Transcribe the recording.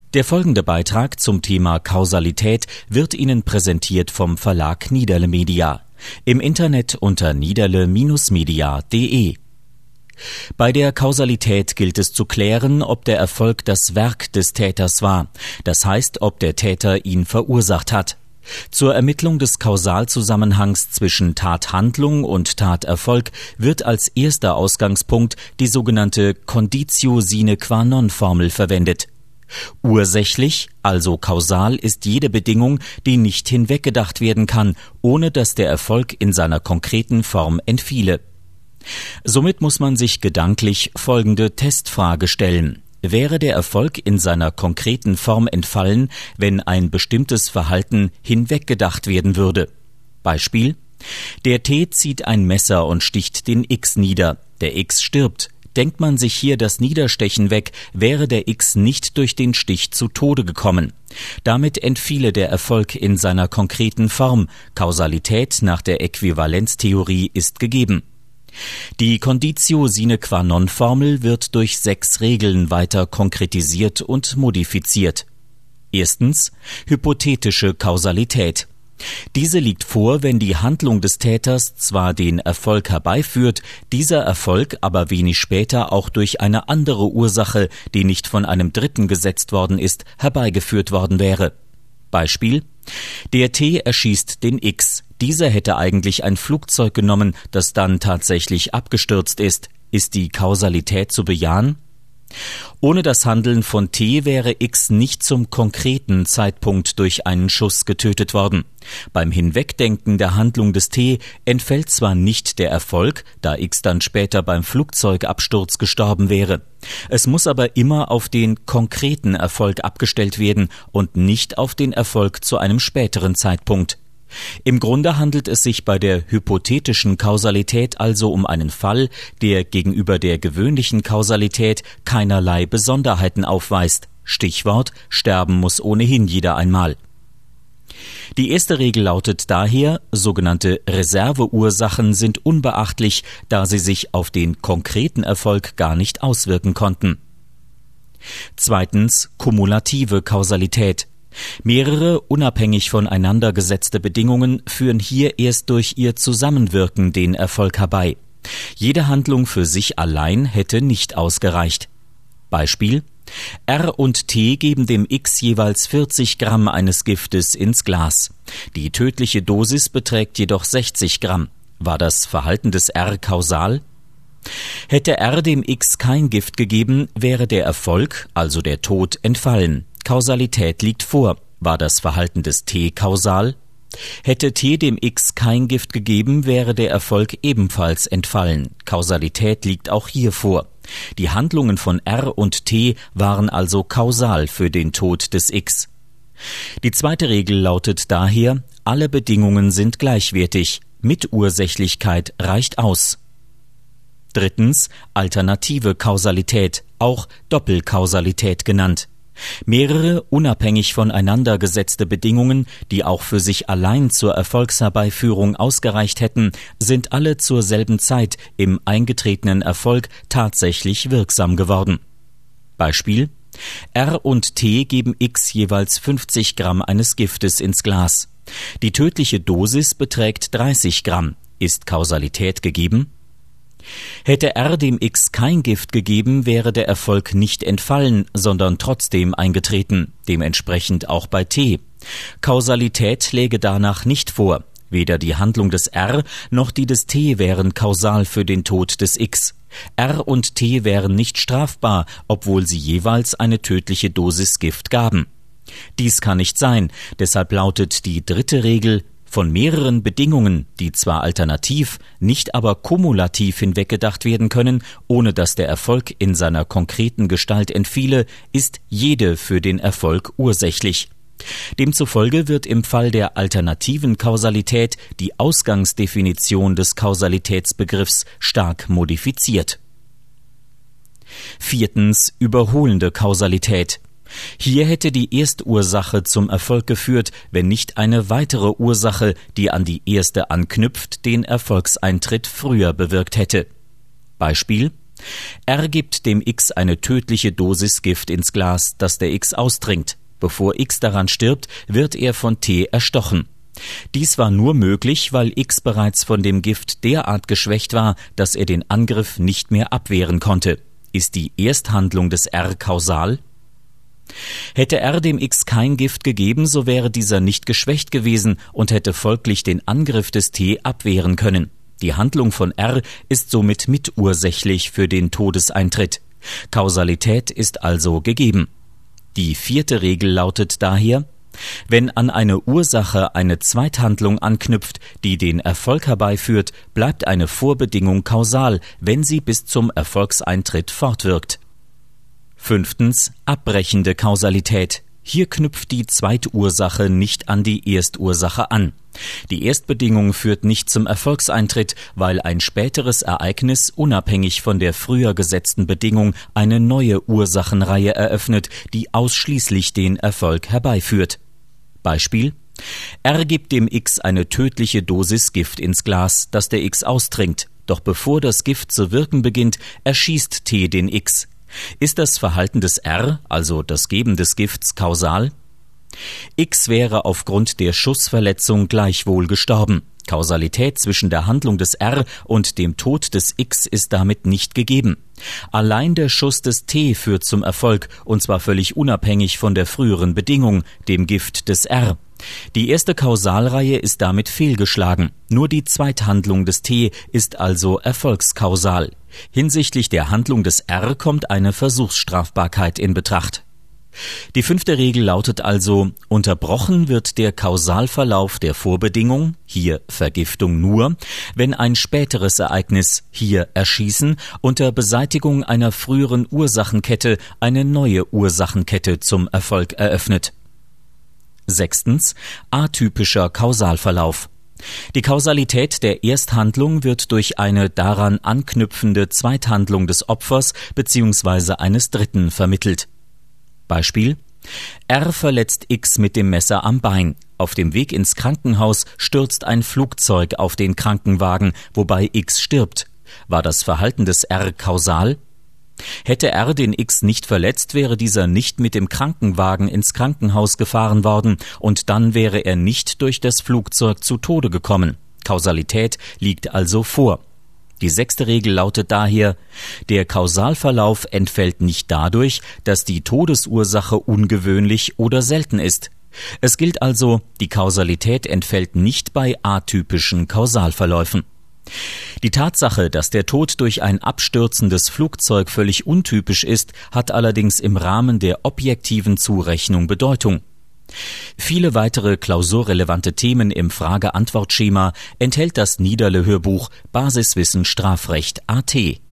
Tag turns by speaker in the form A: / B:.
A: Der folgende Beitrag zum Thema Kausalität wird Ihnen präsentiert vom Verlag Niederle Media. Im Internet unter niederle-media.de. Bei der Kausalität gilt es zu klären, ob der Erfolg das Werk des Täters war, das heißt, ob der Täter ihn verursacht hat. Zur Ermittlung des Kausalzusammenhangs zwischen Tathandlung und Taterfolg wird als erster Ausgangspunkt die sogenannte Conditio sine qua non Formel verwendet. Ursächlich, also kausal, ist jede Bedingung, die nicht hinweggedacht werden kann, ohne dass der Erfolg in seiner konkreten Form entfiele. Somit muss man sich gedanklich folgende Testfrage stellen: Wäre der Erfolg in seiner konkreten Form entfallen, wenn ein bestimmtes Verhalten hinweggedacht werden würde? Beispiel: Der T zieht ein Messer und sticht den X nieder. Der X stirbt. Denkt man sich hier das Niederstechen weg, wäre der X nicht durch den Stich zu Tode gekommen. Damit entfiele der Erfolg in seiner konkreten Form. Kausalität nach der Äquivalenztheorie ist gegeben. Die Conditio sine qua non Formel wird durch 6 Regeln weiter konkretisiert und modifiziert. Erstens: hypothetische Kausalität. Diese liegt vor, wenn die Handlung des Täters zwar den Erfolg herbeiführt, dieser Erfolg aber wenig später auch durch eine andere Ursache, die nicht von einem Dritten gesetzt worden ist, herbeigeführt worden wäre. Beispiel: Der T erschießt den X. Dieser hätte eigentlich ein Flugzeug genommen, das dann tatsächlich abgestürzt ist. Ist die Kausalität zu bejahen? Ohne das Handeln von T wäre X nicht zum konkreten Zeitpunkt durch einen Schuss getötet worden. Beim Hinwegdenken der Handlung des T entfällt zwar nicht der Erfolg, da X dann später beim Flugzeugabsturz gestorben wäre. Es muss aber immer auf den konkreten Erfolg abgestellt werden und nicht auf den Erfolg zu einem späteren Zeitpunkt. Im Grunde handelt es sich bei der hypothetischen Kausalität also um einen Fall, der gegenüber der gewöhnlichen Kausalität keinerlei Besonderheiten aufweist. Stichwort: Sterben muss ohnehin jeder einmal. Die erste Regel lautet daher: sogenannte Reserveursachen sind unbeachtlich, da sie sich auf den konkreten Erfolg gar nicht auswirken konnten. Zweitens: kumulative Kausalität. Mehrere unabhängig voneinander gesetzte Bedingungen führen hier erst durch ihr Zusammenwirken den Erfolg herbei. Jede Handlung für sich allein hätte nicht ausgereicht. Beispiel: R und T geben dem X jeweils 40 Gramm eines Giftes ins Glas. Die tödliche Dosis beträgt jedoch 60 Gramm. War das Verhalten des R kausal? Hätte R dem X kein Gift gegeben, wäre der Erfolg, also der Tod, entfallen. Kausalität liegt vor. War das Verhalten des T kausal? Hätte T dem X kein Gift gegeben, wäre der Erfolg ebenfalls entfallen. Kausalität liegt auch hier vor. Die Handlungen von R und T waren also kausal für den Tod des X. Die zweite Regel lautet daher: alle Bedingungen sind gleichwertig. Mitursächlichkeit reicht aus. Drittens: alternative Kausalität, auch Doppelkausalität genannt. Mehrere unabhängig voneinander gesetzte Bedingungen, die auch für sich allein zur Erfolgsherbeiführung ausgereicht hätten, sind alle zur selben Zeit im eingetretenen Erfolg tatsächlich wirksam geworden. Beispiel: R und T geben X jeweils 50 Gramm eines Giftes ins Glas. Die tödliche Dosis beträgt 30 Gramm. Ist Kausalität gegeben? Hätte R dem X kein Gift gegeben, wäre der Erfolg nicht entfallen, sondern trotzdem eingetreten, dementsprechend auch bei T. Kausalität läge danach nicht vor. Weder die Handlung des R noch die des T wären kausal für den Tod des X. R und T wären nicht strafbar, obwohl sie jeweils eine tödliche Dosis Gift gaben. Dies kann nicht sein, deshalb lautet die dritte Regel: von mehreren Bedingungen, die zwar alternativ, nicht aber kumulativ hinweggedacht werden können, ohne dass der Erfolg in seiner konkreten Gestalt entfiele, ist jede für den Erfolg ursächlich. Demzufolge wird im Fall der alternativen Kausalität die Ausgangsdefinition des Kausalitätsbegriffs stark modifiziert. Viertens: überholende Kausalität. Hier hätte die Erstursache zum Erfolg geführt, wenn nicht eine weitere Ursache, die an die erste anknüpft, den Erfolgseintritt früher bewirkt hätte. Beispiel: R gibt dem X eine tödliche Dosis Gift ins Glas, das der X austrinkt. Bevor X daran stirbt, wird er von T erstochen. Dies war nur möglich, weil X bereits von dem Gift derart geschwächt war, dass er den Angriff nicht mehr abwehren konnte. Ist die Ersthandlung des R kausal? Hätte R dem X kein Gift gegeben, so wäre dieser nicht geschwächt gewesen und hätte folglich den Angriff des T abwehren können. Die Handlung von R ist somit mitursächlich für den Todeseintritt. Kausalität ist also gegeben. Die 4. Regel lautet daher: Wenn an eine Ursache eine Zweithandlung anknüpft, die den Erfolg herbeiführt, bleibt eine Vorbedingung kausal, wenn sie bis zum Erfolgseintritt fortwirkt. 5. Abbrechende Kausalität. Hier knüpft die Zweitursache nicht an die Erstursache an. Die Erstbedingung führt nicht zum Erfolgseintritt, weil ein späteres Ereignis unabhängig von der früher gesetzten Bedingung eine neue Ursachenreihe eröffnet, die ausschließlich den Erfolg herbeiführt. Beispiel: R gibt dem X eine tödliche Dosis Gift ins Glas, das der X austrinkt. Doch bevor das Gift zu wirken beginnt, erschießt T den X. Ist das Verhalten des R, also das Geben des Gifts, kausal? X wäre aufgrund der Schussverletzung gleichwohl gestorben. Kausalität zwischen der Handlung des R und dem Tod des X ist damit nicht gegeben. Allein der Schuss des T führt zum Erfolg, und zwar völlig unabhängig von der früheren Bedingung, dem Gift des R. Die erste Kausalreihe ist damit fehlgeschlagen. Nur die Zweithandlung des T ist also erfolgskausal. Hinsichtlich der Handlung des R kommt eine Versuchsstrafbarkeit in Betracht. Die 5. Regel lautet also: Unterbrochen wird der Kausalverlauf der Vorbedingung, hier Vergiftung nur, wenn ein späteres Ereignis, hier Erschießen, unter Beseitigung einer früheren Ursachenkette eine neue Ursachenkette zum Erfolg eröffnet. 6. Atypischer Kausalverlauf. Die Kausalität der Ersthandlung wird durch eine daran anknüpfende Zweithandlung des Opfers bzw. eines Dritten vermittelt. Beispiel: R verletzt X mit dem Messer am Bein. Auf dem Weg ins Krankenhaus stürzt ein Flugzeug auf den Krankenwagen, wobei X stirbt. War das Verhalten des R kausal? Hätte R den X nicht verletzt, wäre dieser nicht mit dem Krankenwagen ins Krankenhaus gefahren worden und dann wäre er nicht durch das Flugzeug zu Tode gekommen. Kausalität liegt also vor. Die 6. Regel lautet daher: Der Kausalverlauf entfällt nicht dadurch, dass die Todesursache ungewöhnlich oder selten ist. Es gilt also, die Kausalität entfällt nicht bei atypischen Kausalverläufen. Die Tatsache, dass der Tod durch ein abstürzendes Flugzeug völlig untypisch ist, hat allerdings im Rahmen der objektiven Zurechnung Bedeutung. Viele weitere klausurrelevante Themen im Frage-Antwort-Schema enthält das Niederle Hörbuch Basiswissen Strafrecht AT.